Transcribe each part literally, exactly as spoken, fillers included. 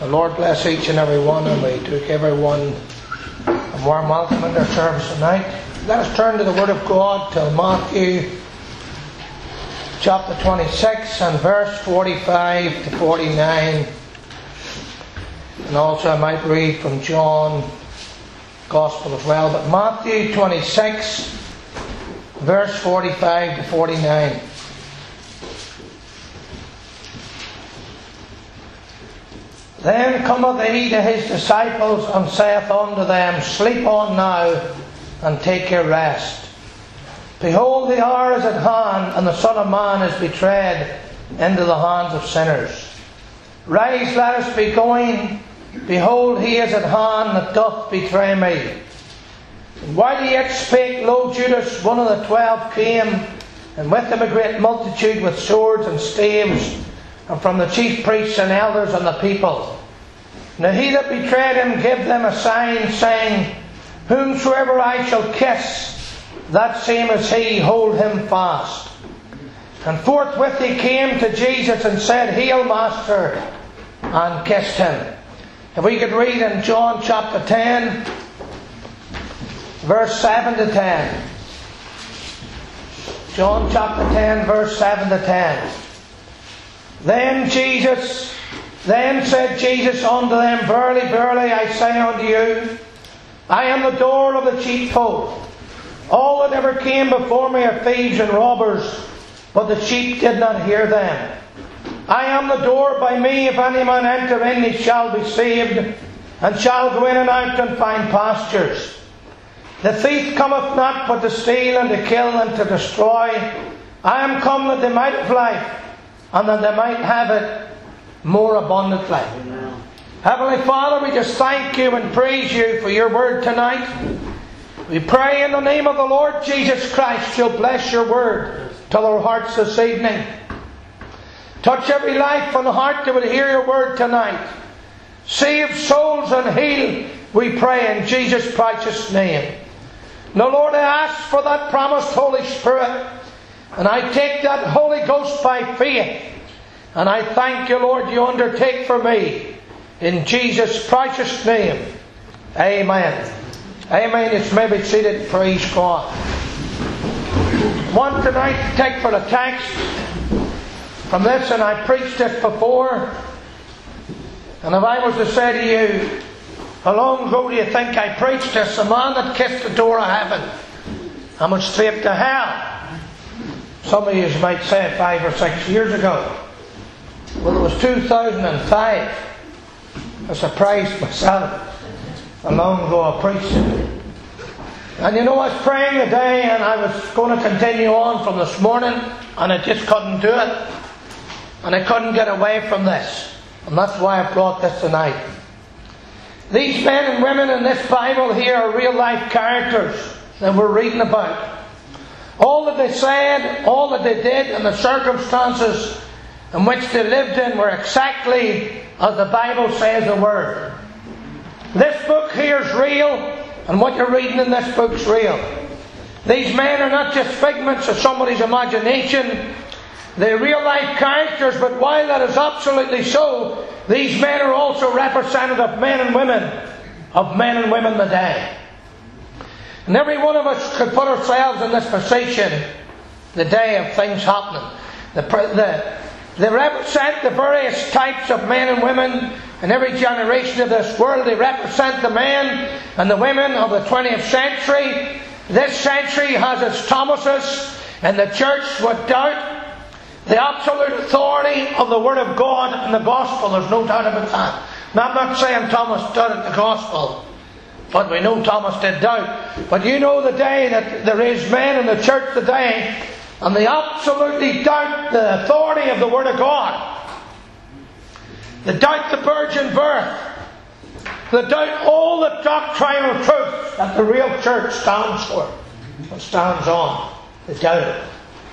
The Lord bless each and every one, and we took everyone a warm welcome in their service tonight. Let us turn to the Word of God to Matthew chapter twenty-six and verse forty-five to forty-nine. And also I might read from John Gospel as well. But Matthew twenty-six, verse forty-five to forty-nine. Then cometh he to his disciples, and saith unto them, Sleep on now, and take your rest. Behold, the hour is at hand, and the Son of Man is betrayed into the hands of sinners. Rise, let us be going. Behold, he is at hand that doth betray me. And while he yet spake, lo, Judas, one of the twelve, came, and with him a great multitude with swords and staves, and from the chief priests and elders and the people. Now he that betrayed him gave them a sign, saying, Whomsoever I shall kiss, that same as he, hold him fast. And forthwith he came to Jesus and said, Hail, Master, and kissed him. If we could read in John chapter ten, verse seven to ten. John chapter ten, verse seven to ten. Then Jesus, then said Jesus unto them, Verily, verily, I say unto you, I am the door of the sheepfold. All that ever came before me are thieves and robbers, but the sheep did not hear them. I am the door. By me, if any man enter in, he shall be saved, and shall go in and out and find pastures. The thief cometh not but to steal and to kill and to destroy. I am come that they might have life, and that they might have it more abundantly. Amen. Heavenly Father, we just thank you and praise you for your word tonight. We pray in the name of the Lord Jesus Christ, you'll bless your word to our hearts this evening. Touch every life and heart that would hear your word tonight. Save souls and heal, we pray in Jesus' precious name. Now, Lord, I ask for that promised Holy Spirit, and I take that Holy Ghost by faith. And I thank you, Lord, you undertake for me. In Jesus' precious name. Amen. Amen. It's maybe seated. Praise God. I want tonight to take for the text from this, and I preached this before. And if I was to say to you, how long ago do you think I preached this? The man that kissed the door of heaven and went straight to hell. Some of you might say five or six years ago. Well, it was two thousand five. I surprised myself how long ago I preached it. And you know, I was praying today, and I was going to continue on from this morning, and I just couldn't do it. And I couldn't get away from this. And that's why I brought this tonight. These men and women in this Bible here are real life characters that we're reading about. All that they said, all that they did, and the circumstances in which they lived in were exactly as the Bible says the word. This book here is real, and what you're reading in this book is real. These men are not just figments of somebody's imagination. They're real life characters, but while that is absolutely so, these men are also representative men and women of men and women today. And every one of us could put ourselves in this position the day of things happening. The, the, they represent the various types of men and women in every generation of this world. They represent the men and the women of the twentieth century. This century has its Thomases, and the church would doubt the absolute authority of the Word of God and the Gospel. There's no doubt about that. Now, I'm not saying Thomas doubted the Gospel, but we know Thomas did doubt. But you know the day that there is men in the church today, and they absolutely doubt the authority of the Word of God. They doubt the virgin birth. They doubt all the doctrinal truths that the real church stands for and stands on. They doubt it.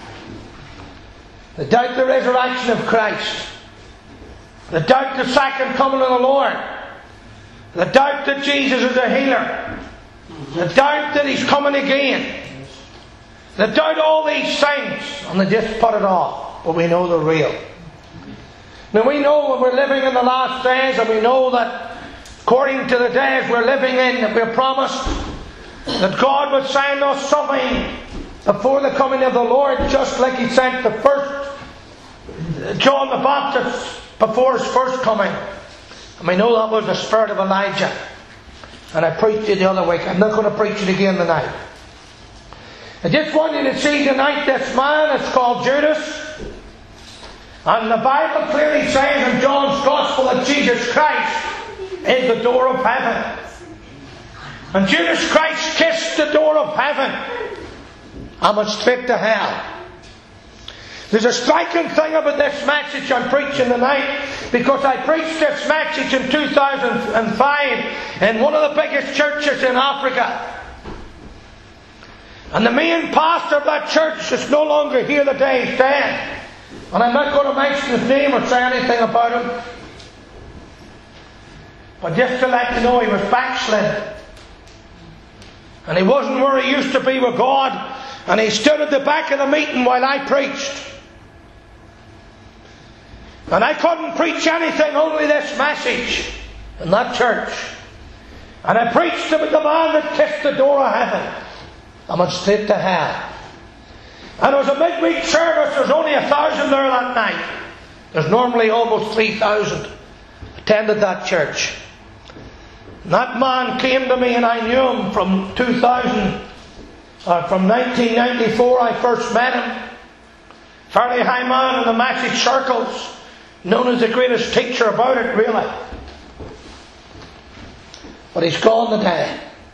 They doubt the resurrection of Christ. They doubt the second coming of the Lord. They doubt that Jesus is a healer. They doubt that He's coming again. They doubt all these things, and they just put it off. But we know they're real. Now we know when we're living in the last days, and we know that according to the days we're living in, that we're promised that God would send us something before the coming of the Lord, just like He sent the first John the Baptist before His first coming. And we know that was the spirit of Elijah. And I preached it the other week. I'm not going to preach it again tonight. I just want you to see tonight this man, it's called Judas. And the Bible clearly says in John's Gospel that Jesus Christ is the door of heaven. And Judas Christ kissed the door of heaven and went straight to hell. There's a striking thing about this message I'm preaching tonight, because I preached this message in two thousand five in one of the biggest churches in Africa. And the main pastor of that church is no longer here, the day he's dead. And I'm not going to mention his name or say anything about him. But just to let you know, he was backslidden. And he wasn't where he used to be with God. And he stood at the back of the meeting while I preached. And I couldn't preach anything, only this message in that church. And I preached about the man that kissed the door of heaven and went straight to hell. And it was a midweek service. There was only a thousand there that night. There's normally almost three thousand attended that church. And that man came to me, and I knew him from two thousand, uh, from nineteen ninety-four. I first met him. Fairly high man in the message circles, known as the greatest teacher about it, really. But he's gone today.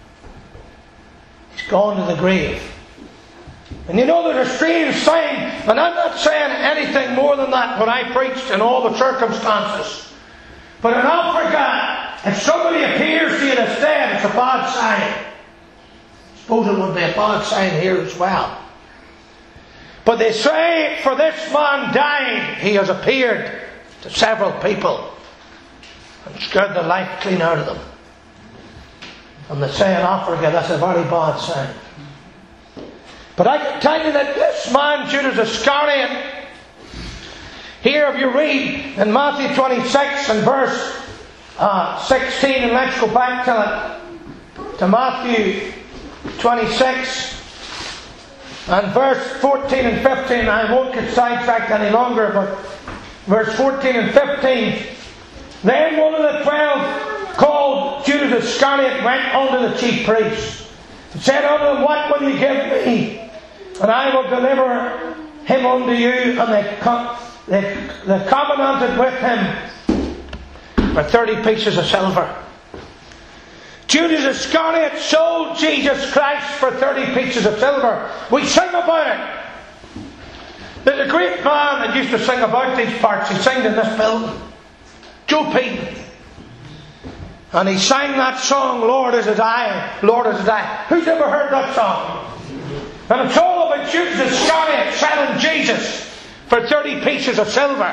He's gone to the grave. And you know, there's a strange thing, and I'm not saying anything more than that when I preached in all the circumstances. But in Africa, if somebody appears to you that's dead, it's a bad sign. I suppose it would be a bad sign here as well. But they say, for this man dying, he has appeared to several people and scared the life clean out of them. And they say in Africa, that's a very bad sign. But I can tell you that this man, Judas Iscariot, here if you read in Matthew twenty-six and verse uh, sixteen, and let's go back to it, to Matthew twenty-six and verse fourteen and fifteen. I won't get sidetracked any longer, but verse fourteen and fifteen. Then one of the twelve, called Judas Iscariot, went unto the chief priests and said unto them, what will you give me? And I will deliver him unto you. And they, com- they, they covenanted with him for thirty pieces of silver. Judas Iscariot sold Jesus Christ for thirty pieces of silver. We sing about it. There's a great man that used to sing about these parts. He sang in this building, Joe Peden. And he sang that song, Lord is it I, Lord is it I. Who's ever heard that song? And it's all about Judas Iscariot selling Jesus for thirty pieces of silver.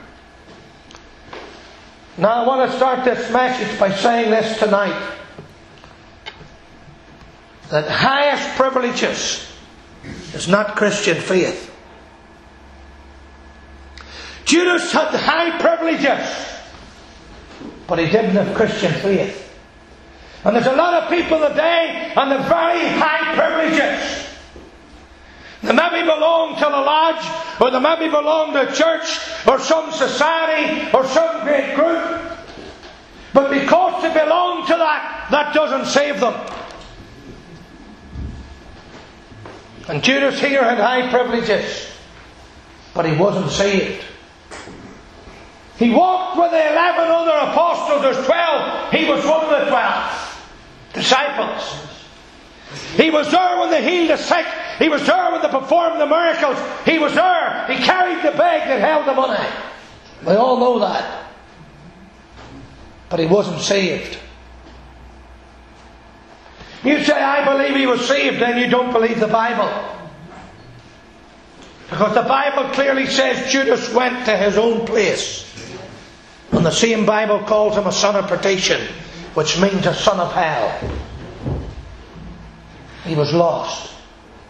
Now I want to start this message by saying this tonight. That highest privileges is not Christian faith. Judas had high privileges, but he didn't have Christian faith. And there's a lot of people today on the very high privileges. They maybe belong to the lodge, or they maybe belong to a church, or some society, or some great group. But because they belong to that, that doesn't save them. And Judas here had high privileges, but he wasn't saved. He walked with the eleven other apostles. There's twelve. He was one of the twelve disciples. He was there when they healed the sick. He was there when they performed the miracles. He was there. He carried the bag that held the money. We all know that. But he wasn't saved. You say, I believe he was saved, then you don't believe the Bible. Because the Bible clearly says Judas went to his own place. And the same Bible calls him a son of perdition, which means a son of hell. He was lost.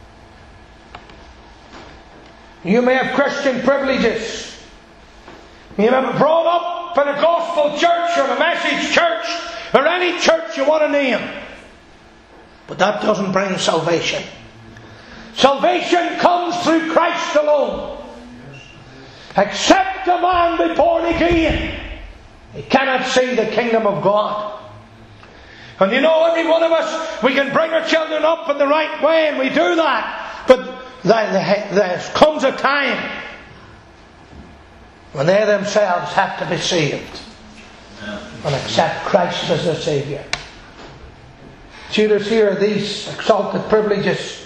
You may have Christian privileges. You may be brought up in a gospel church or a message church or any church you want to name. But that doesn't bring salvation. Salvation comes through Christ alone. Except a man be born again, he cannot see the kingdom of God. And you know, every one of us, we can bring our children up in the right way, and we do that. But there comes a time when they themselves have to be saved and accept Christ as their Saviour. Judas here are these exalted privileges.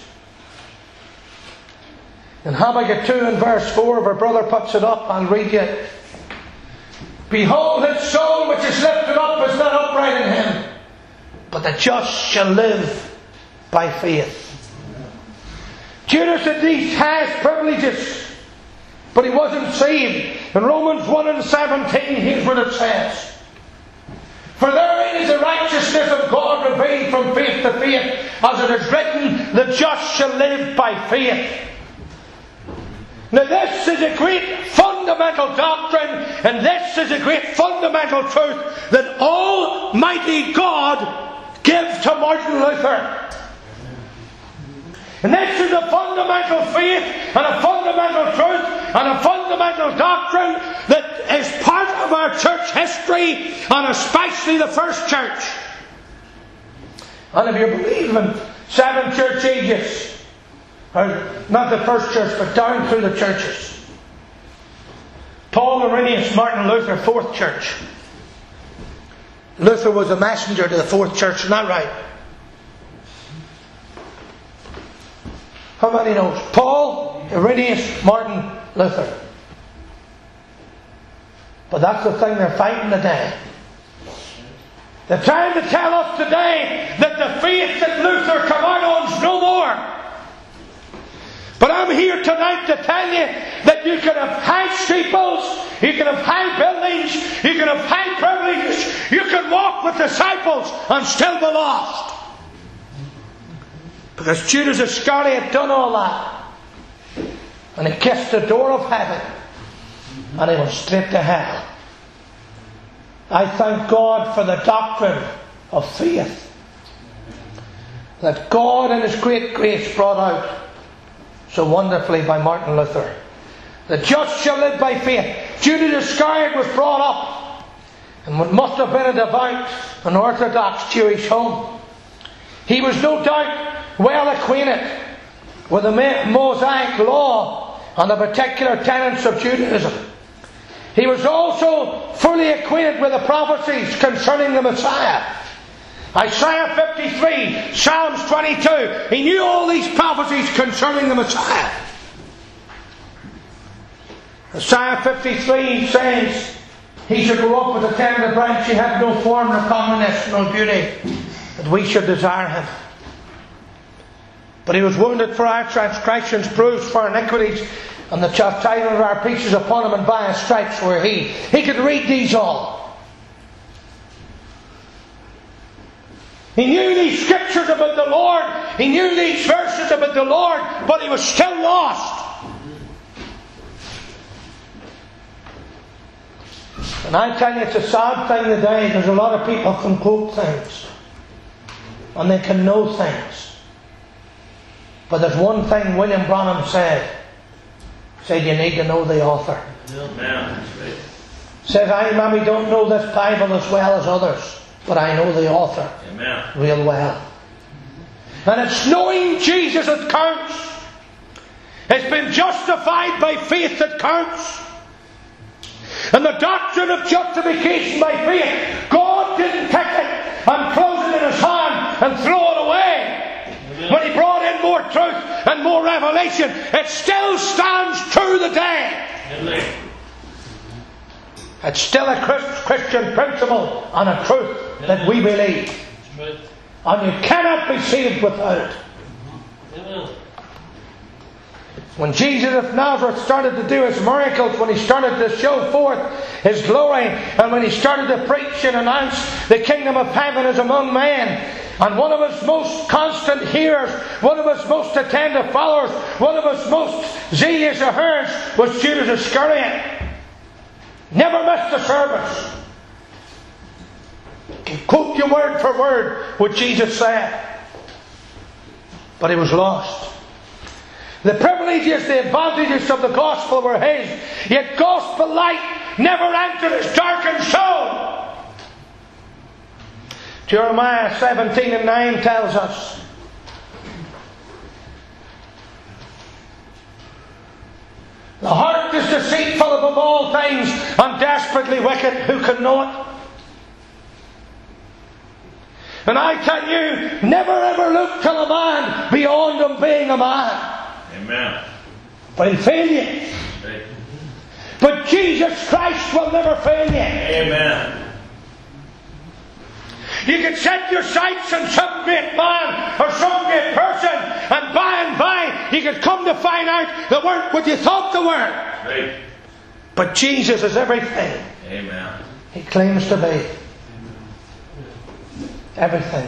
In Habakkuk two and verse four, if our brother puts it up, I'll read you. Behold, his soul which is lifted up is not upright in him, but the just shall live by faith. Judas had these highest privileges, but he wasn't saved. In Romans one and seventeen, here's what it says. For therein is the righteousness of God revealed from faith to faith, as it is written, the just shall live by faith. Now this is a great fundamental doctrine, and this is a great fundamental truth that Almighty God gives to Martin Luther. And this is a fundamental faith and a fundamental truth and a fundamental doctrine that is part of our church history, and especially the first church. And if you believe in seven church ages, or not the first church, but down through the churches. Paul, Irenaeus, Martin Luther, fourth church. Luther was a messenger to the fourth church, isn't that right? How many knows? Paul, Irenaeus, Martin, Luther. But that's the thing they're fighting today. They're trying to tell us today that the faith that Luther came out on is no more. But I'm here tonight to tell you that you can have high steeples, you can have high buildings, you can have high privileges, you can walk with disciples and still be lost. Because Judas Iscariot done all that. And he kissed the door of heaven. And he went straight to hell. I thank God for the doctrine of faith that God in His great grace brought out so wonderfully by Martin Luther. The just shall live by faith. Judas Iscariot was brought up in what must have been a devout and orthodox Jewish home. He was no doubt well acquainted with the Mosaic law and the particular tenets of Judaism. He was also fully acquainted with the prophecies concerning the Messiah. Isaiah fifty-three, Psalms twenty-two. He knew all these prophecies concerning the Messiah. Isaiah fifty-three says, He should grow up with a tender branch, he had no form, nor comeliness, nor beauty, that we should desire him. But he was wounded for our transgressions, bruised for our iniquities, and the chastisement of our peace is upon him, and by his stripes were he. He could read these all. He knew these scriptures about the Lord. He knew these verses about the Lord, but he was still lost. And I tell you, it's a sad thing today. There's a lot of people can quote things, and they can know things. But there's one thing William Branham said. He said you need to know the author. Amen. Says, I maybe don't know this Bible as well as others, but I know the author. Amen. Real well. And it's knowing Jesus that counts. It's been justified by faith that counts. And the doctrine of justification by faith, God didn't take it and close it in His hand and throw it away. Amen. When He brought in more truth and more revelation, it still stands true today. Amen. It's still a Christian principle and a truth that we believe. And you cannot be saved without it. When Jesus of Nazareth started to do His miracles, when He started to show forth His glory, and when He started to preach and announce the kingdom of heaven is among men, and one of His most constant hearers, one of His most attentive followers, one of His most zealous adherents was Judas Iscariot. Never missed a service. Can quote you word for word what Jesus said. But he was lost. The privileges, the advantages of the gospel were his. Yet gospel light never entered his darkened soul. Jeremiah seventeen and nine tells us, the heart is deceitful above all things and desperately wicked. Who can know it? And I tell you, never ever look to a man beyond him being a man. Amen. But he'll fail you. Right. But Jesus Christ will never fail you. Amen. You can set your sights on some great man or some great person, and by and by you can come to find out they weren't what you thought they were. Right. But Jesus is everything Amen. He claims to be. Everything.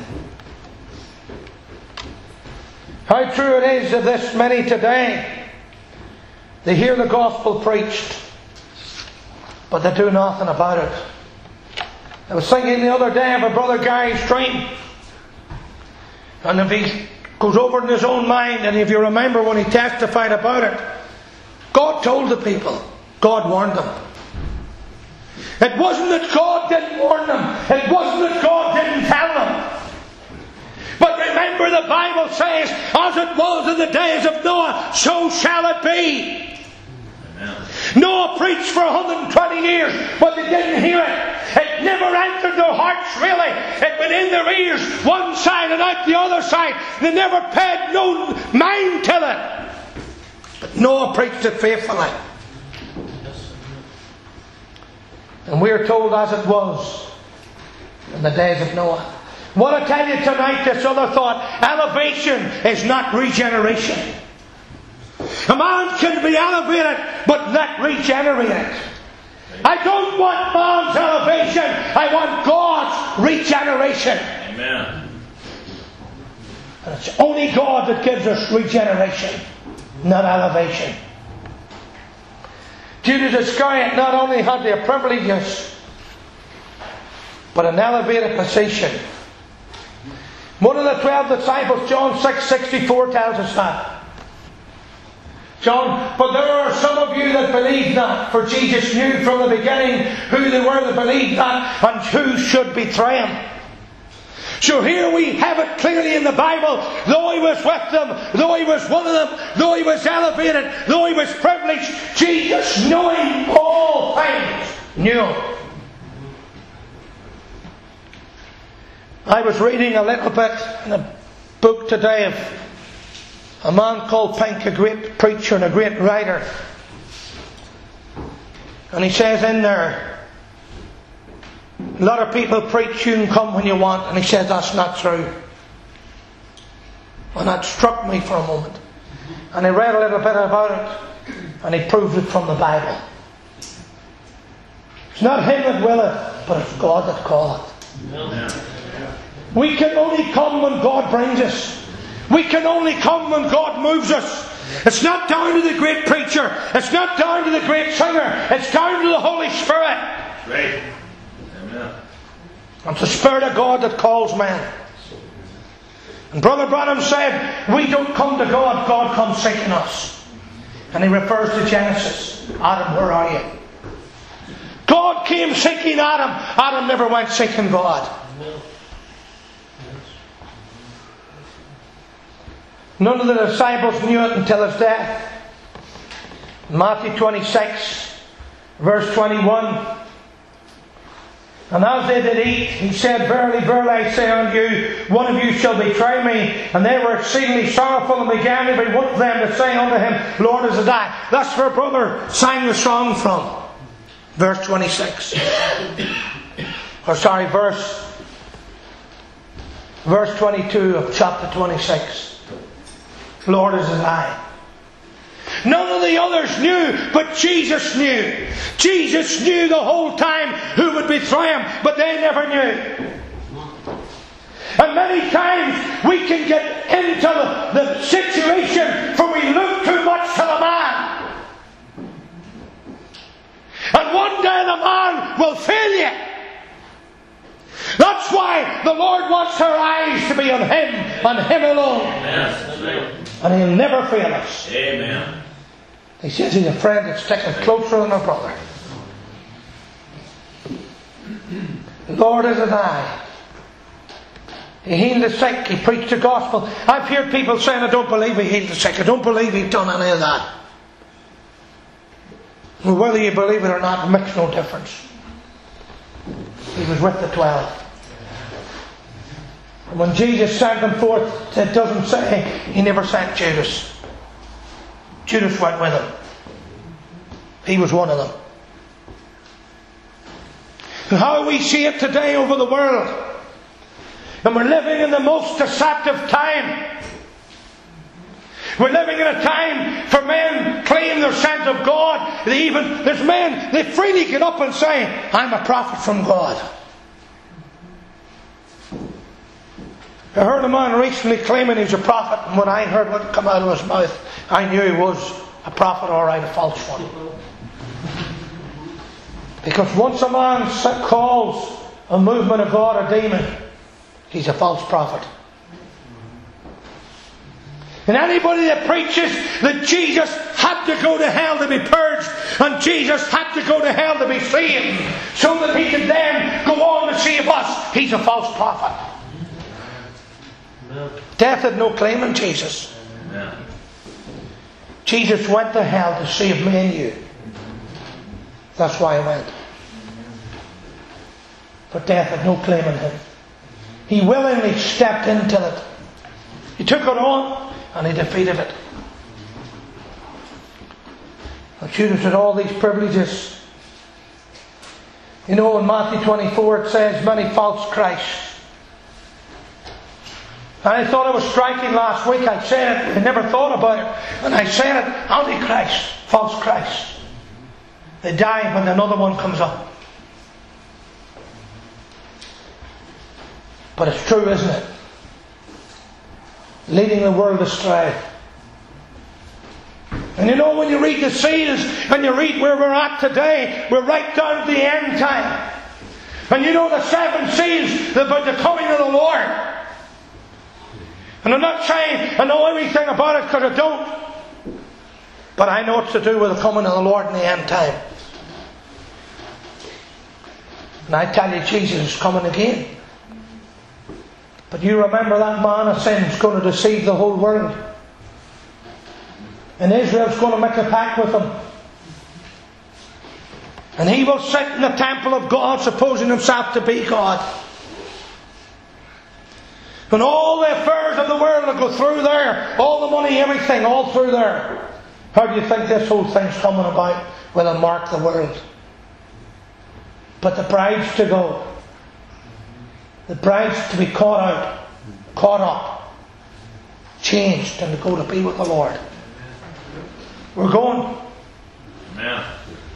How true it is of this many today. They hear the gospel preached, but they do nothing about it. I was thinking the other day of a brother Gary's dream. And if he goes over in his own mind, and if you remember when he testified about it, God told the people. God warned them. It wasn't that God didn't warn them. It wasn't that God didn't tell them. But remember, the Bible says, as it was in the days of Noah, so shall it be. Amen. Noah preached for one hundred twenty years, but they didn't hear it. It never entered their hearts really. It went in their ears one side and out the other side. They never paid no mind to it. But Noah preached it faithfully. And we are told as it was in the days of Noah. What I tell you tonight, this other thought, elevation is not regeneration. A man can be elevated, but not regenerated. I don't want man's elevation. I want God's regeneration. Amen. And it's only God that gives us regeneration, not elevation. Judas Iscariot not only had the privileges, but an elevated position. One of the twelve disciples, John six sixty-four, tells us that. John, but there are some of you that believe not, for Jesus knew from the beginning who they were that believed not and who should betray him. So here we have it clearly in the Bible. Though he was with them, though he was one of them, though he was elevated, though he was privileged, Jesus, knowing all things, knew him. I was reading a little bit in a book today of a man called Pink, a great preacher and a great writer. And he says in there, a lot of people preach you can come when you want, and he says that's not true. And that struck me for a moment. And I read a little bit about it, and he proved it from the Bible. It's not him that willeth, but it's God that calleth. Amen. We can only come when God brings us. We can only come when God moves us. It's not down to the great preacher. It's not down to the great singer. It's down to the Holy Spirit. Right. Amen. It's the Spirit of God that calls men. And Brother Branham said, we don't come to God, God comes seeking us. And he refers to Genesis. Adam, where are you? God came seeking Adam. Adam never went seeking God. None of the disciples knew it until his death. Matthew twenty-six, verse twenty-one. And as they did eat, he said, verily, verily, I say unto you, one of you shall betray me. And they were exceedingly sorrowful, and began every one of them to say unto him, Lord, is it I? That's where brother sang the song from. Verse twenty-six. Or sorry, verse, verse twenty-two of chapter twenty-six. Lord, is it I? None of the others knew, but Jesus knew. Jesus knew the whole time who would betray him, but they never knew. And many times we can get into the, the situation where we look too much to the man. And one day the man will fail you. That's why the Lord wants our eyes to be on Him, and Him alone. Amen. And He'll never fail us. Amen. He says He's a friend that's sticking closer than a brother. The Lord is nigh. He healed the sick. He preached the gospel. I've heard people saying, I don't believe He healed the sick. I don't believe He's done any of that. Well, whether you believe it or not, it makes no difference. He was with the twelve. And when Jesus sent them forth, it doesn't say He never sent Judas. Judas went with Him. He was one of them. And how we see it today over the world. And we're living in the most deceptive time. We're living in a time for men claim they're sent of God. They even, there's men, they freely get up and say, I'm a prophet from God. I heard a man recently claiming he's a prophet, and when I heard what come out of his mouth, I knew he was a prophet, or right, a false one. Because once a man calls a movement of God a demon, he's a false prophet. And anybody that preaches that Jesus had to go to hell to be purged, and Jesus had to go to hell to be saved, so that He could then go on to save us, he's a false prophet. Amen. Death had no claim on Jesus. Amen. Jesus went to hell to save me and you. That's why He went. But death had no claim on Him. He willingly stepped into it. He took it on and He defeated it. And Judas had all these privileges. You know, in Matthew twenty-four it says, many false Christs. And I thought it was striking last week. I said it, I never thought about it. And I said it, Antichrist, false Christ. They die when another one comes up. But it's true, isn't it? Leading the world astray. And you know, when you read the seals and you read where we're at today, we're right down to the end time. And you know the seven seals about the coming of the Lord. And I'm not saying I know everything about it, because I don't. But I know it's to do with the coming of the Lord in the end time. And I tell you, Jesus is coming again. But you remember that man of sin is going to deceive the whole world. And Israel's going to make a pact with him. And he will sit in the temple of God, supposing himself to be God. And all the affairs of the world will go through there. All the money, everything, all through there. How do you think this whole thing's coming about? Will it mark the world? But the bride's to go. The bride's to be caught out, caught up, changed, and to go to be with the Lord. We're going. Amen.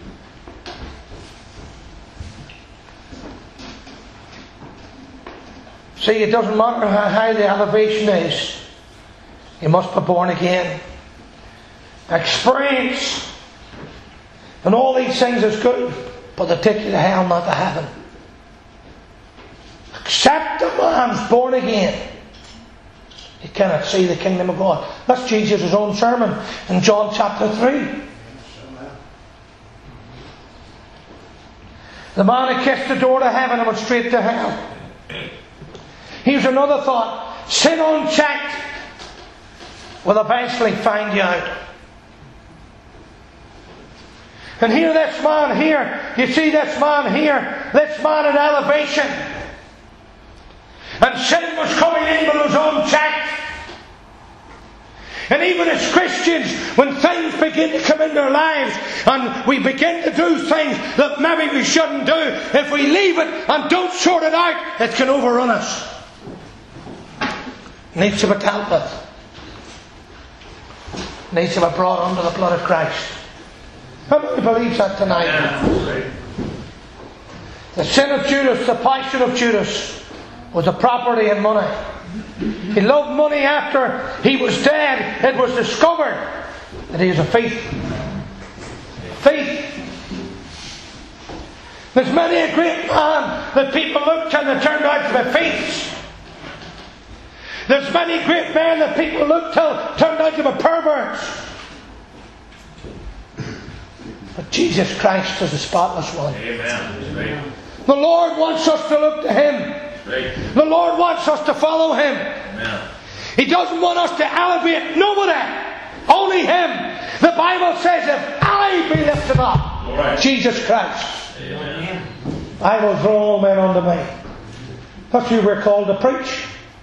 See, it doesn't matter how high the elevation is. You must be born again. Experience. And all these things is good, but they take you to hell, not to heaven. Except a man's born again, you cannot see the kingdom of God. That's Jesus' own sermon in John chapter three. The man who kissed the door to heaven and went straight to hell. Here's another thought. Sin unchecked will eventually find you out. And here, this man here, you see this man here, this man in elevation. And sin was coming in, but it was unchecked. And even as Christians, when things begin to come into our lives and we begin to do things that maybe we shouldn't do, if we leave it and don't sort it out, it can overrun us. It needs to be dealt with. It needs to be brought under the blood of Christ. How many believes that tonight? Yeah. The sin of Judas, the passion of Judas, was the property and money. He loved money after he was dead. It was discovered that he was a thief. Thief. There's many a great man that people looked and they turned out to be thieves. There's many great men that people looked till turned out to be perverts. But Jesus Christ is the spotless one. Amen. Right. The Lord wants us to look to Him. Right. The Lord wants us to follow Him. Amen. He doesn't want us to elevate nobody. Only Him. The Bible says, if I be lifted up, Right. Jesus Christ, Amen. I will draw all men unto me. That's who we're called to preach.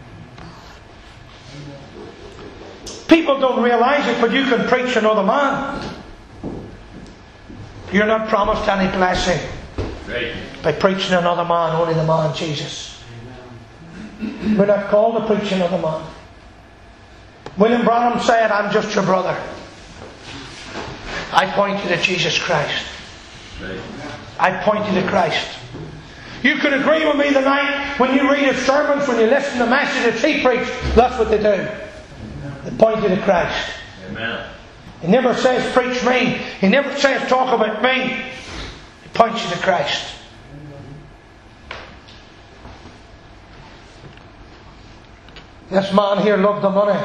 People don't realise it, but you can preach another man. You're not promised any blessing Right. by preaching another man, only the man Jesus. We're not called to preach another man. William Branham said, I'm just your brother. I point you to Jesus Christ. Right. I point you to Christ. You can agree with me tonight when you read his sermons, when you listen to messages he preached. That's what they do. They point you to Christ. Amen. He never says preach me. He never says talk about me. He points you to Christ. This man here loved the money.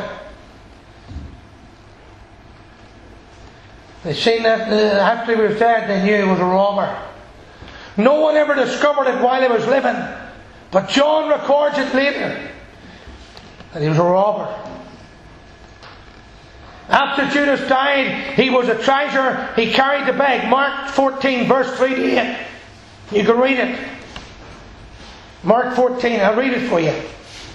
They seen that uh, after he was dead, they knew he was a robber. No one ever discovered it while he was living, but John records it later that he was a robber. After Judas died, he was a treasurer. He carried the bag. Mark fourteen, verse three to eight. You can read it. Mark fourteen. I'll read it for you.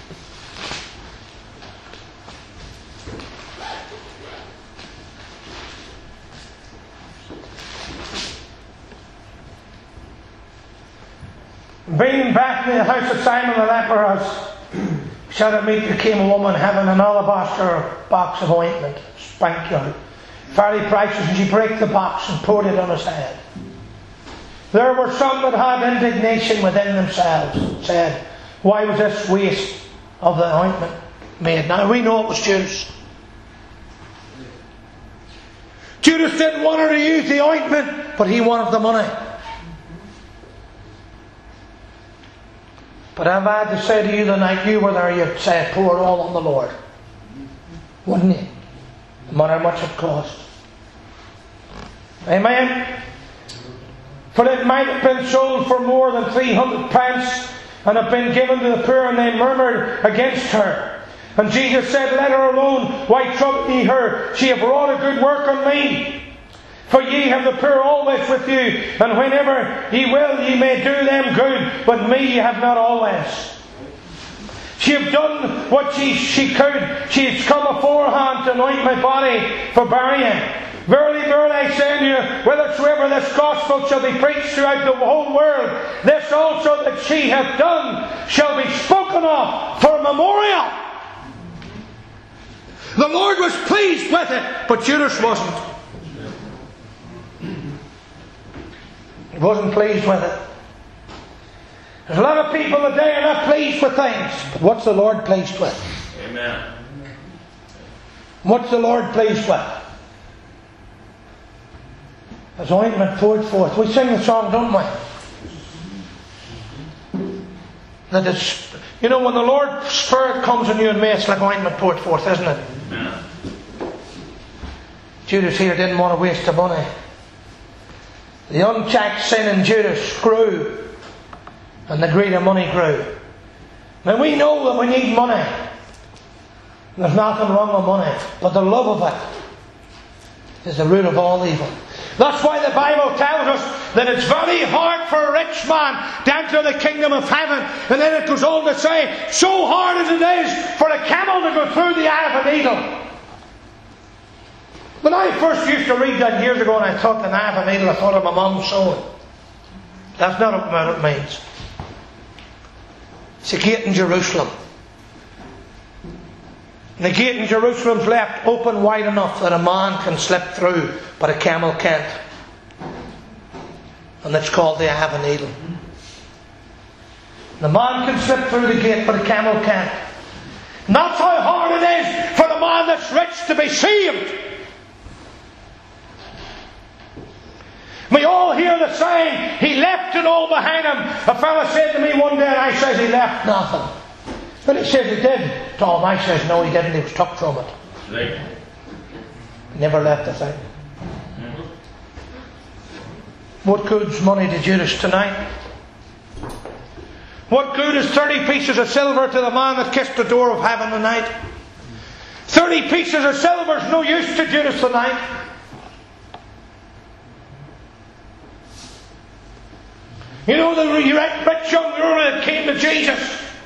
Being back in the house of Simon the leper, as shall it meet, there came a woman having an alabaster box of ointment, spank you out, fairly priceless, and she brake the box and poured it on his head. There were some that had indignation within themselves, said, why was this waste of the ointment made? Now we know it was Judas. Judas didn't want her to use the ointment, but he wanted the money. But if I had to say to you the night you were there, you'd say, pour it all on the Lord. Wouldn't you? No matter how much it cost. Amen? For it might have been sold for more than three hundred pence and have been given to the poor, and they murmured against her. And Jesus said, let her alone. Why trouble ye her? She hath wrought a good work on me. For ye have the poor always with you, and whenever ye will, ye may do them good, but me ye have not always. She hath done what she, she could. She has come aforehand to anoint my body for burying. Verily, verily, I say unto you, whithersoever this gospel shall be preached throughout the whole world, this also that she hath done shall be spoken of for a memorial. The Lord was pleased with it, but Judas wasn't. He wasn't pleased with it. There's a lot of people today are not pleased with things. But what's the Lord pleased with? Amen. What's the Lord pleased with? His ointment poured forth. We sing the song, don't we? That it's, you know, when the Lord's Spirit comes on you and me, it's like ointment poured forth, isn't it? Amen. Judas here didn't want to waste the money. The unchecked sin in Judas grew, and the greed of money grew. Now we know that we need money. There's nothing wrong with money, but the love of it is the root of all evil. That's why the Bible tells us that it's very hard for a rich man to enter the kingdom of heaven. And then it goes on to say, so hard as it is for a camel to go through the eye of a needle. When I first used to read that years ago and I thought the eye of a needle, I thought of my mum's sewing. That's not what it means. It's a gate in Jerusalem. The gate in Jerusalem's left open wide enough that a man can slip through, but a camel can't. And it's called the eye of a needle. The man can slip through the gate, but a camel can't. And that's how hard it is for the man that's rich to be saved. We all hear the saying, he left it all behind him. A fella said to me one day, and I says he left nothing. But he says he did. Tom, I says no, he didn't. He was took from it. Right. He never left a thing. What good's money to Judas tonight? What good is thirty pieces of silver to the man that kissed the door of heaven tonight? Thirty pieces of silver is no use to Judas tonight. You know the rich young ruler that came to Jesus.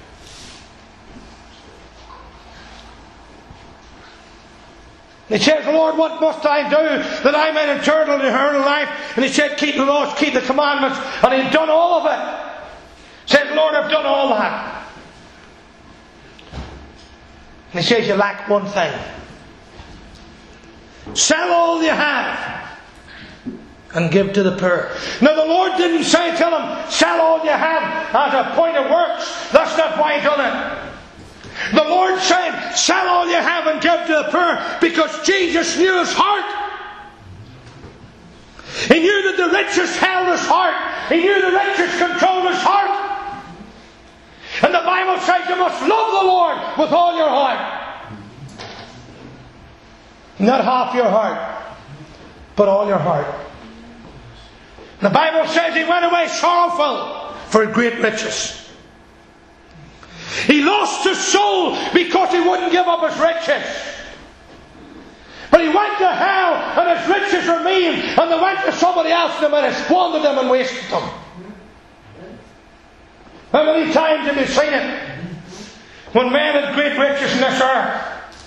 He says, Lord, what must I do that I may enter into eternal life? And he said, keep the laws, keep the commandments. And he'd done all of it. He says, Lord, I've done all that. And he says, you lack one thing. Sell all you have and give to the poor. Now the Lord didn't say, tell him, sell all you have as a point of works. That's not why he done it. The Lord said, sell all you have and give to the poor, because Jesus knew his heart. He knew that the richest held his heart. He knew the richest controlled his heart. And the Bible says you must love the Lord with all your heart. Not half your heart, but all your heart. The Bible says he went away sorrowful for great riches. He lost his soul because he wouldn't give up his riches. But he went to hell and his riches remained, and they went to somebody else and they might have squandered them and wasted them. How many times have you seen it? When men had great riches in this earth.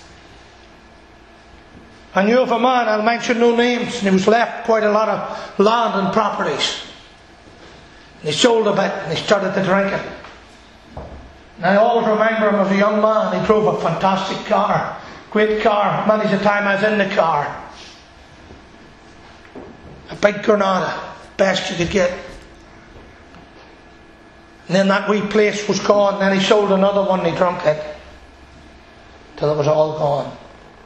I knew of a man, I'll mention no names, and he was left quite a lot of land and properties. And he sold a bit and he started to drink it. And I always remember him as a young man. He drove a fantastic car. Great car. Many's the time I was in the car. A big Granada. Best you could get. And then that wee place was gone. Then he sold another one and he drunk it. Till it was all gone.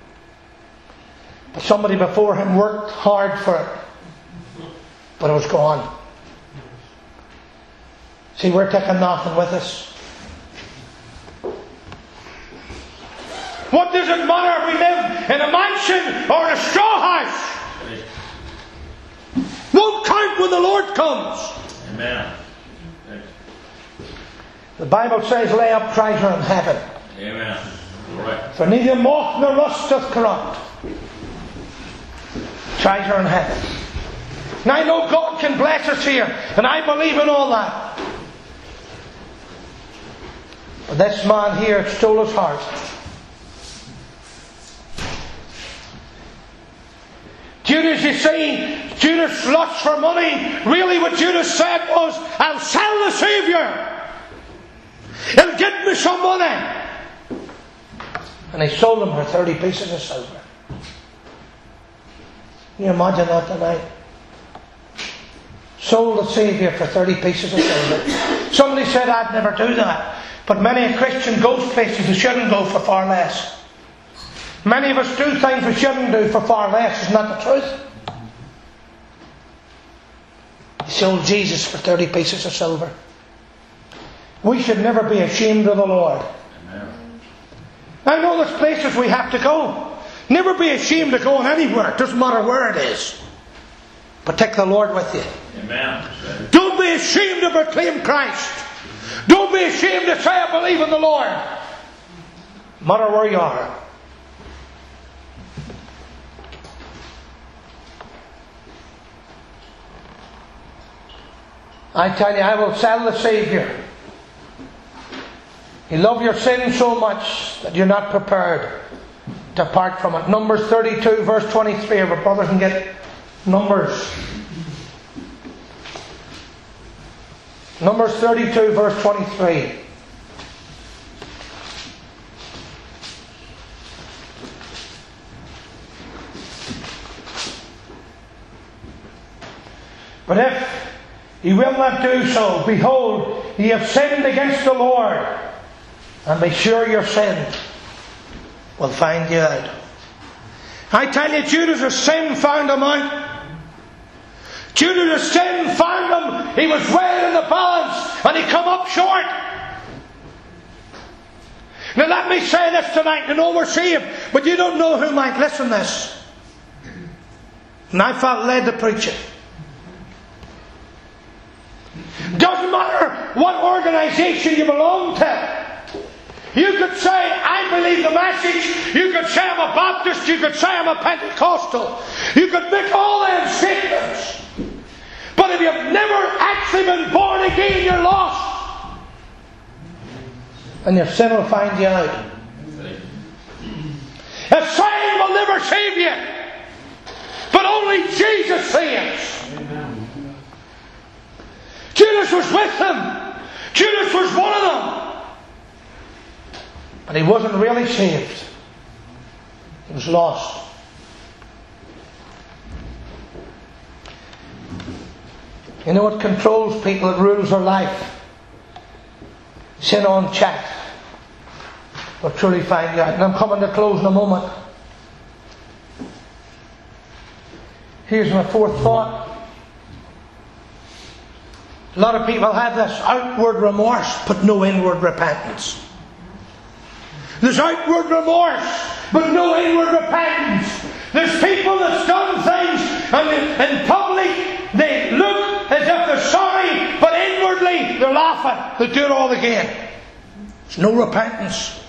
But somebody before him worked hard for it. But it was gone. See, we're taking nothing with us. What does it matter if we live in a mansion or in a straw house? Won't count when the Lord comes. Amen. The Bible says, lay up treasure in heaven. Amen. Right. For neither moth nor rust doth corrupt. Treasure in heaven. Now I know God can bless us here, and I believe in all that. But this man here stole his heart. Judas, you see, Judas' lust for money. Really what Judas said was, I'll sell the Saviour. He'll get me some money. And he sold him for thirty pieces of silver. Can you imagine that tonight? Sold the Saviour for thirty pieces of silver. Somebody said, I'd never do that. But many a Christian goes places they shouldn't go for far less. Many of us do things we shouldn't do for far less. Isn't that the truth? He sold Jesus for thirty pieces of silver. We should never be ashamed of the Lord. Amen. I know there's places we have to go. Never be ashamed of going anywhere. It doesn't matter where it is. But take the Lord with you. Amen. Don't be ashamed to proclaim Christ. Don't be ashamed to say I believe in the Lord. No matter where you are. I tell you, I will sell the Saviour. You love your sin so much that you're not prepared to part from it. Numbers thirty-two verse twenty-three. If our brothers can get Numbers. Numbers thirty-two verse twenty-three. But if ye will not do so, behold, ye have sinned against the Lord, and be sure your sin will find you out. I tell you, Judas' sin found him out. Due to the sin found him, he was weighed in the balance and he come up short. Now let me say this tonight. I know we're saved, but you don't know who might listen to this. And I felt led to preach it. Doesn't matter what organisation you belong to. You could say, I believe the message. You could say I'm a Baptist. You could say I'm a Pentecostal. You could make all them statements. But if you've never actually been born again, you're lost. And your sin will find you out. A sign will never save you. But only Jesus saves. Judas was with them. Judas was one of them. But he wasn't really saved. He was lost. You know what controls people? It rules their life. Sin on check. We'll truly find out. And I'm coming to close in a moment. Here's my fourth thought. A lot of people have this outward remorse, but no inward repentance. There's outward remorse, but no inward repentance. There's people that's done things, and in public they look as if they're sorry, but inwardly they're laughing. They do it all again. There's no repentance.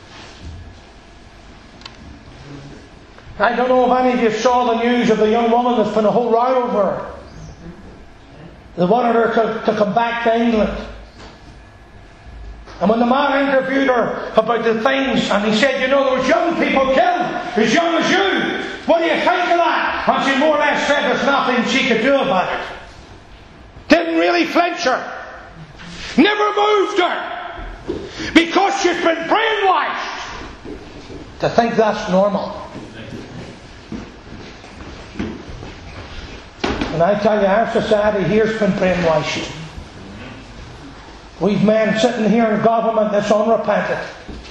I don't know if any of you saw the news of the young woman that's been a whole row over her. They wanted her to, to come back to England. And when the man interviewed her about the things, and he said, you know, there was young people killed as young as you. What do you think of that? And she more or less said there's nothing she could do about it. Didn't really flinch her. Never moved her. Because she's been brainwashed to think that's normal. And I tell you, our society here's been brainwashed. We've men sitting here in government that's unrepentant.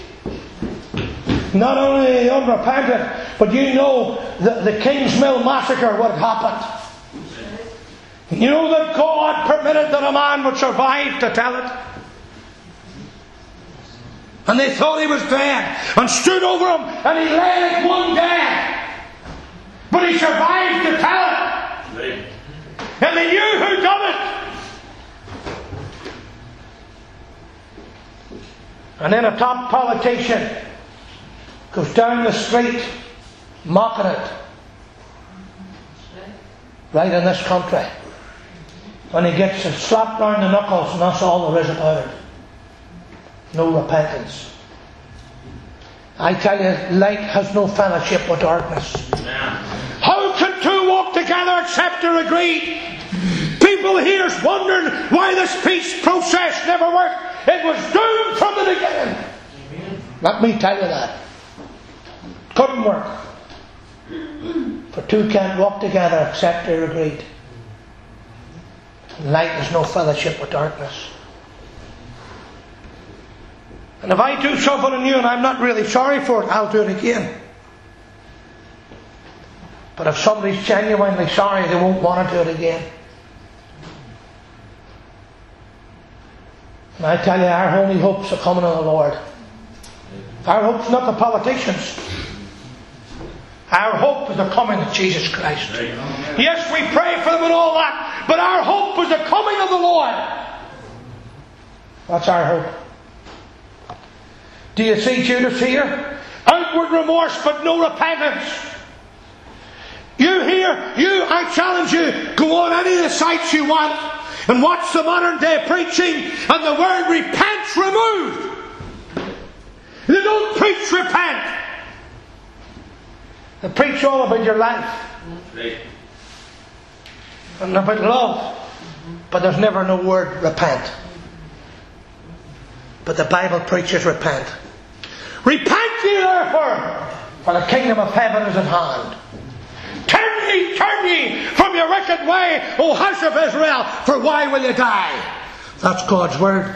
Not only unrepentant, but you know the, the King's Mill massacre, what happened. You know that God permitted that a man would survive to tell it. And they thought he was dead, and stood over him, and he lay like one dead. But he survived to tell it. And they knew who done it. And then a top politician goes down the street mocking it. Right in this country. And he gets slapped round the knuckles, and that's all there is about it. No repentance. I tell you, light has no fellowship with darkness. How can two walk together except they're agreed? People here's wondering why this peace process never worked. It was doomed from the beginning. Amen. Let me tell you that. Couldn't work. For two can't walk together except they're agreed. Light has no fellowship with darkness. And if I do something in you and I'm not really sorry for it, I'll do it again. But if somebody's genuinely sorry, they won't want to do it again. And I tell you, our only hope's the coming of the Lord. Our hope's not the politicians. Our hope is the coming of Jesus Christ. Yes, we pray for them and all that, but our hope is the coming of the Lord. That's our hope. Do you see Judas here? Outward remorse, but no repentance. You here, you, I challenge you, go on any of the sites you want and watch the modern day preaching, and the word repent's removed. They don't preach repent. They preach all about your life and about love, but there's never no word repent. But the Bible preaches repent. Repent ye therefore, for the kingdom of heaven is at hand. Turn ye, turn ye from your wicked way, O house of Israel, for why will you die? That's God's word.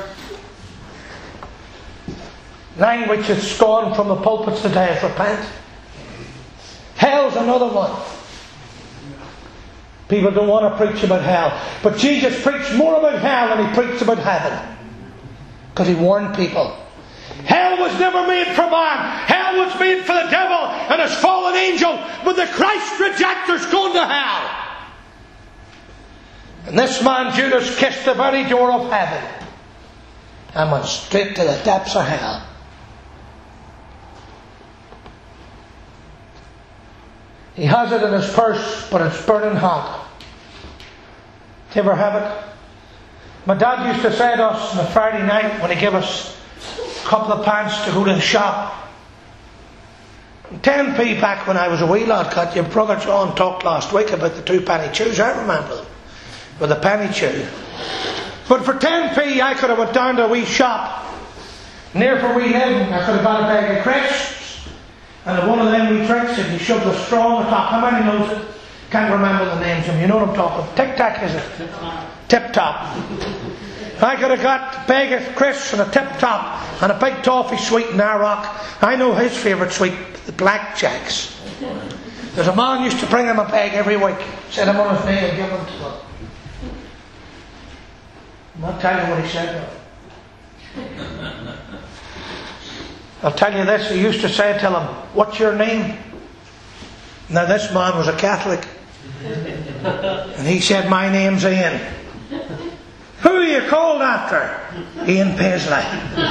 Language that's gone from the pulpits today is repent. Hell's another one. People don't want to preach about hell. But Jesus preached more about hell than He preached about heaven. Because He warned people. Hell was never made for man. Hell was made for the devil and his fallen angel. But the Christ rejectors going to hell. And this man Judas kissed the very door of heaven and went straight to the depths of hell. He has it in his purse, but it's burning hot. Do you ever have it? My dad used to say to us on a Friday night when he gave us a couple of pence to go to the shop. ten p back when I was a wee lad, cut. Your brother John talked last week about the two penny chews. I remember them. With a penny chew. But for ten p I could have went down to a wee shop near where we live. I could have got a bag of crisps and at one of them wee tricks if you shoved a straw on the top. How many knows it? Can't remember the names of them. You know what I'm talking. Tic Tac is it? Tip Top. I could have got a bag of crisps and a Tip Top and a big toffee sweet in Arrock. I know his favourite sweet, the Blackjacks. There's a man used to bring him a bag every week. Set him on his knee and give him to him. I'm not telling you what he said though. I'll tell you this, he used to say to him, "What's your name?" Now this man was a Catholic. And he said, "My name's Ian." "Who are you called after?" "Ian Paisley."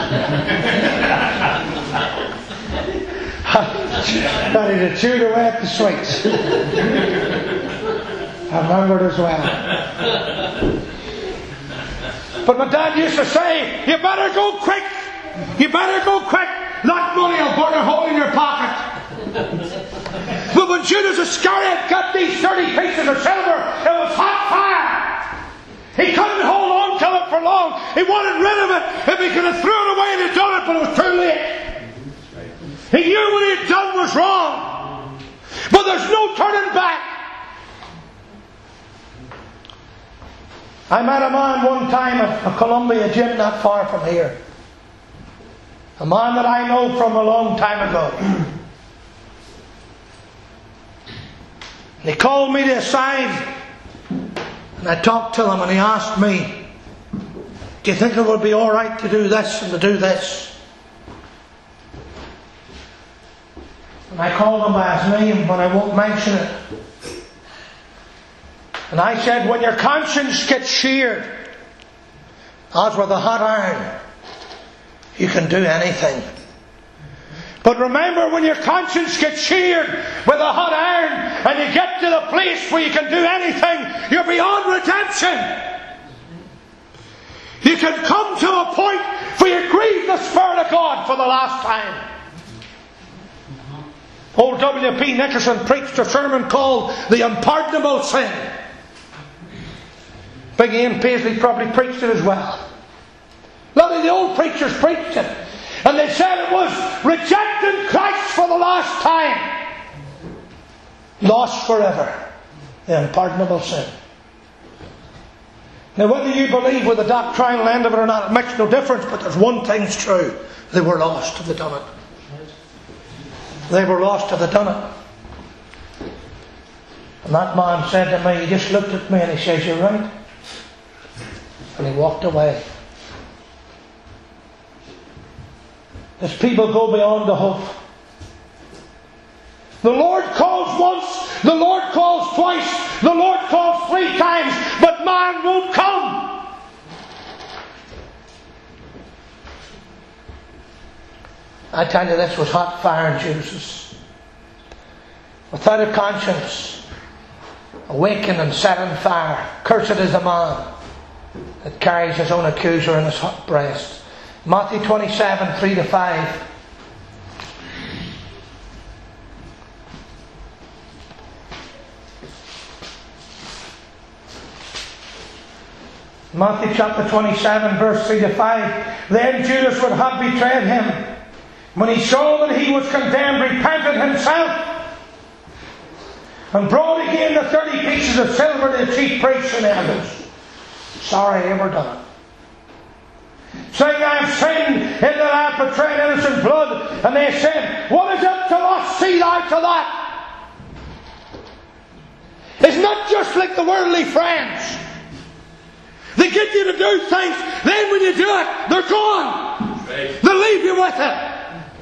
That he'd have chewed away at the sweets. I remember it as well. But my dad used to say, "You better go quick. You better go quick. That money will burn a hole in your pocket." But when Judas Iscariot got these thirty pieces of silver, it was hot fire. He couldn't hold on to it for long. He wanted rid of it. If he could have thrown it away, he'd have done it, but it was too late. He knew what he had done was wrong. But there's no turning back. I met a man one time at a Columbia gym not far from here. A man that I know from a long time ago. And he called me to the side and I talked to him and he asked me, "Do you think it would be alright to do this and to do this?" And I called him by his name, but I won't mention it. And I said, when your conscience gets sheared, as with a hot iron, you can do anything. But remember, when your conscience gets sheared with a hot iron and you get to the place where you can do anything, you're beyond redemption. You can come to a point where you grieve the Spirit of God for the last time. Old W P Nickerson preached a sermon called The Unpardonable Sin. Big Ian Paisley probably preached it as well. A lot of the old preachers preached it. And they said it was rejecting Christ for the last time. Lost forever. The unpardonable sin. Now whether you believe with the doctrinal end of it or not, it makes no difference, but there's one thing's true. They were lost if they'd done it. They were lost if they'd done it. And that man said to me, he just looked at me and he says, "You're right." And he walked away. As people go beyond the hope. The Lord calls once, the Lord calls twice, the Lord calls three times, but man won't come. I tell you, this was hot fire in Judas. Without a conscience, awakened and set on fire. Cursed is the man that carries his own accuser in his hot breast. Matthew twenty-seven, three to five. Matthew chapter twenty-seven, verse three to five. Then Judas would have betrayed him. When he saw that he was condemned, repented himself, and brought again the thirty pieces of silver to the chief priests and elders. Sorry, ever done it. Saying, "I have sinned in that I have betrayed innocent blood." And they said, "What is it to us? See thou to that." Is not not just like the worldly friends. They get you to do things, then when you do it, they're gone. They leave you with it.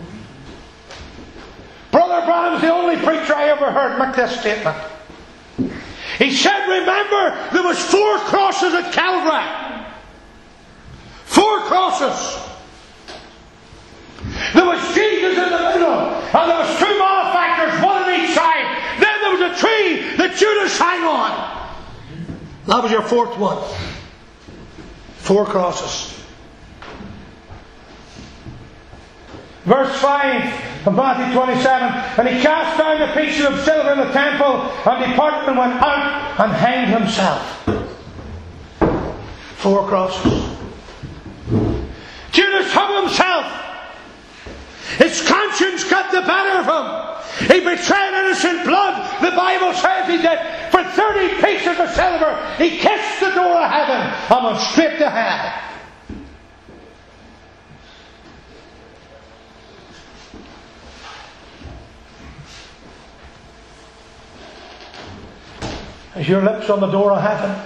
Brother Branham's the only preacher I ever heard make this statement. He said, remember, there was four crosses at Calvary. Four crosses. There was Jesus in the middle, and there was two malefactors, one on each side. Then there was a tree that Judas hung on. That was your fourth one. Four crosses. Verse five of Matthew twenty-seven. And he cast down the pieces of silver in the temple, and departed and went out and hanged himself. Four crosses. Judas hung himself. His conscience got the better of him. He betrayed innocent blood. The Bible says he did. For thirty pieces of silver, he kissed the door of heaven and went straight to hell. Is your lips on the door of heaven?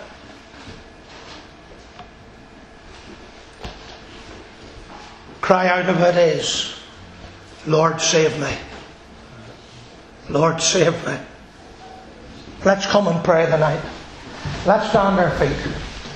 Cry out if it is, Lord, save me. Lord, save me. Let's come and pray tonight. Let's stand our feet.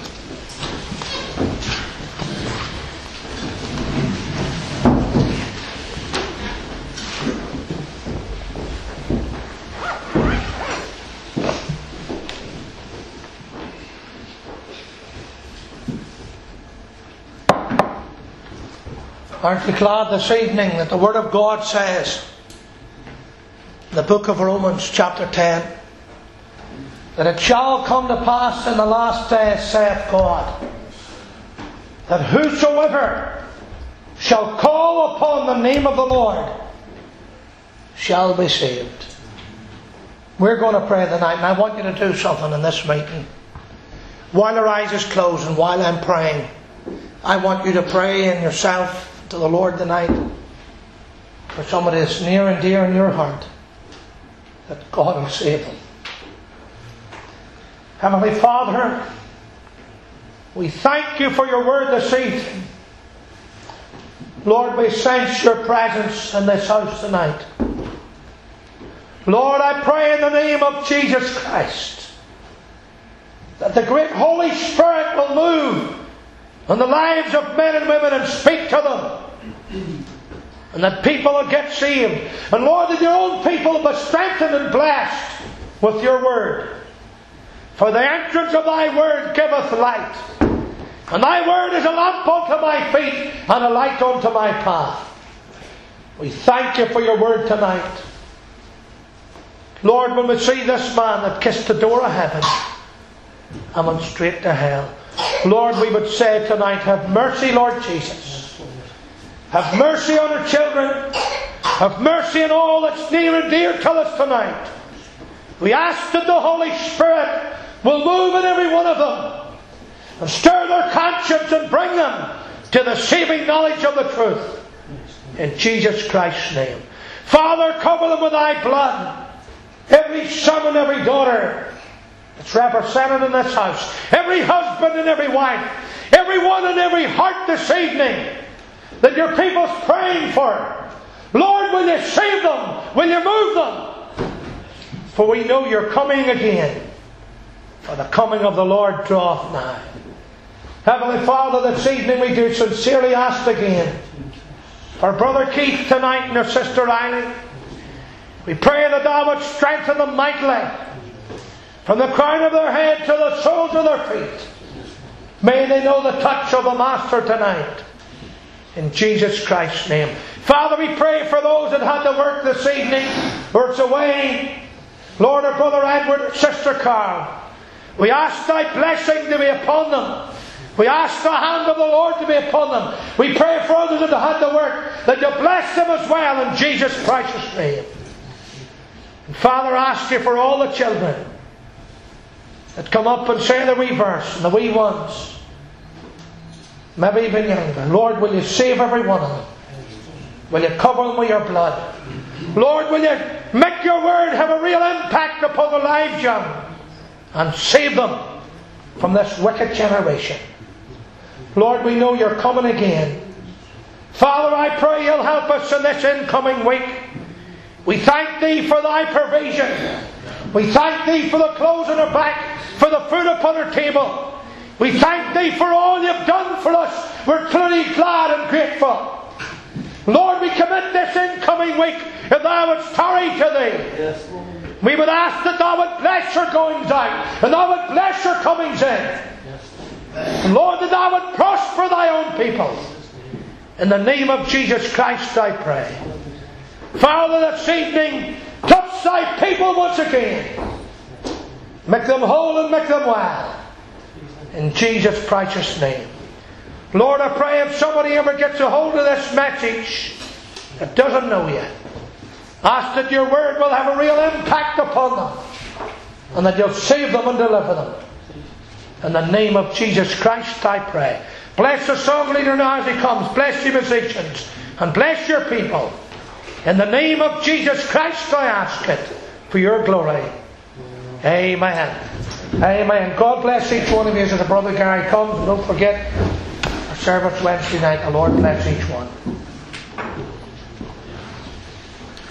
Aren't you glad this evening that the Word of God says, in the book of Romans chapter ten, that it shall come to pass in the last days, saith God, that whosoever shall call upon the name of the Lord shall be saved. We're going to pray tonight, and I want you to do something in this meeting. While our eyes is closed and while I'm praying, I want you to pray in yourself to the Lord tonight for somebody that's near and dear in your heart, that God will save them. Heavenly Father, we thank you for your word this evening. Lord, we sense your presence in this house tonight. Lord, I pray in the name of Jesus Christ that the great Holy Spirit will move on the lives of men and women and speak to them. And that people will get saved. And Lord, that your own people will be strengthened and blessed with your word. For the entrance of thy word giveth light. And thy word is a lamp unto my feet and a light unto my path. We thank you for your word tonight. Lord, when we see this man that kissed the door of heaven and went straight to hell, Lord, we would say tonight, have mercy, Lord Jesus. Have mercy on our children. Have mercy on all that's near and dear to us tonight. We ask that the Holy Spirit will move in every one of them and stir their conscience and bring them to the saving knowledge of the truth. In Jesus Christ's name. Father, cover them with thy blood. Every son and every daughter that's represented in this house. Every husband and every wife. Everyone and every heart this evening that your people's praying for. Lord, will you save them? Will you move them? For we know you're coming again. For the coming of the Lord draweth nigh. Heavenly Father, this evening we do sincerely ask again for Brother Keith tonight and her sister Riley. We pray that thou would strengthen them mightily from the crown of their head to the soles of their feet. May they know the touch of the Master tonight. In Jesus Christ's name. Father, we pray for those that had to work this evening or it's away. Lord, our Brother Edward, our Sister Carl. We ask thy blessing to be upon them. We ask the hand of the Lord to be upon them. We pray for others that had to work, that you bless them as well in Jesus' precious name. And Father, I ask you for all the children that come up and say the wee verse, and the wee ones, maybe even younger. Lord, will you save every one of them? Will you cover them with your blood? Lord, will you make your word have a real impact upon the lives young? and save them from this wicked generation. Lord, we know you're coming again. Father, I pray you'll help us in this incoming week. We thank thee for thy provision. We thank thee for the clothes on our back, for the food upon our table. We thank thee for all you've done for us. We're truly glad and grateful. Lord, we commit this incoming week, if thou wouldst tarry to thee. Yes, Lord. We would ask that thou would bless your goings out, and thou would bless your comings in. And Lord, that thou would prosper thy own people. In the name of Jesus Christ I pray. Father, this evening, touch thy people once again. Make them whole and make them well. In Jesus' precious name. Lord, I pray if somebody ever gets a hold of this message that doesn't know you, ask that your word will have a real impact upon them, and that you'll save them and deliver them. In the name of Jesus Christ I pray. Bless the song leader now as he comes. Bless you musicians. And bless your people. In the name of Jesus Christ I ask it, for your glory. Amen. Amen. God bless each one of you as the Brother Gary comes. And don't forget our service Wednesday night. The Lord bless each one.